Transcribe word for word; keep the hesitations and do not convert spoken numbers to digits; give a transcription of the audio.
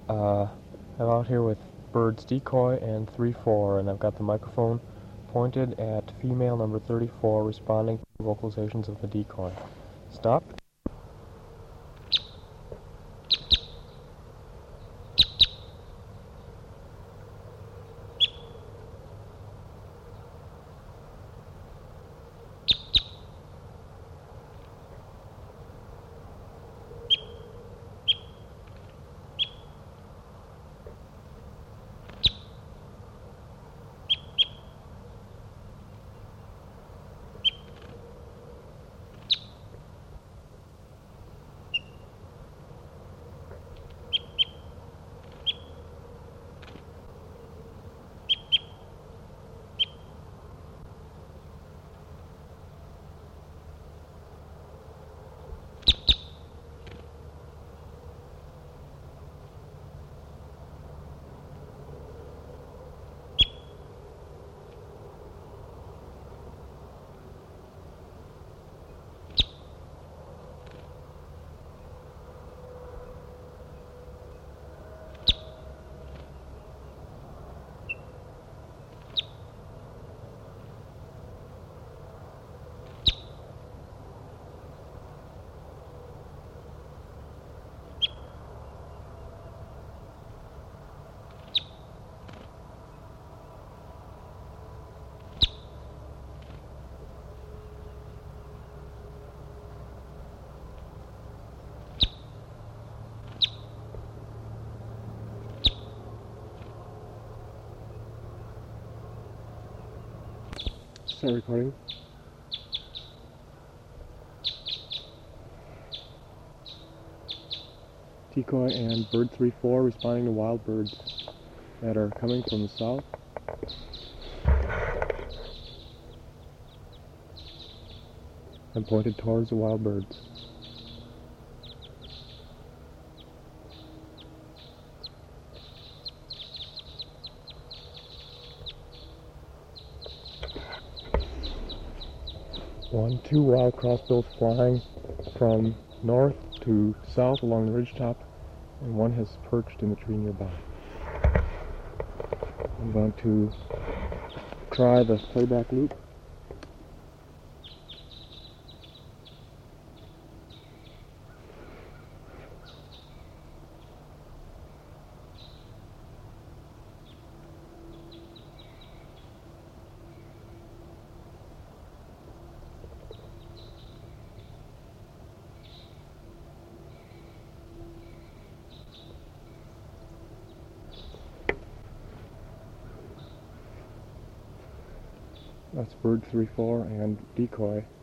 Uh, I'm out here with birds Decoy and three four, and I've got the microphone pointed at female number thirty-four responding to vocalizations of the decoy. Stop. Start recording. Decoy and bird three four responding to wild birds that are coming from the south. And pointed towards the wild birds. One, two wild crossbills flying from north to south along the ridgetop, and one has perched in the tree nearby. I'm going to try the playback loop. That's bird three four and decoy.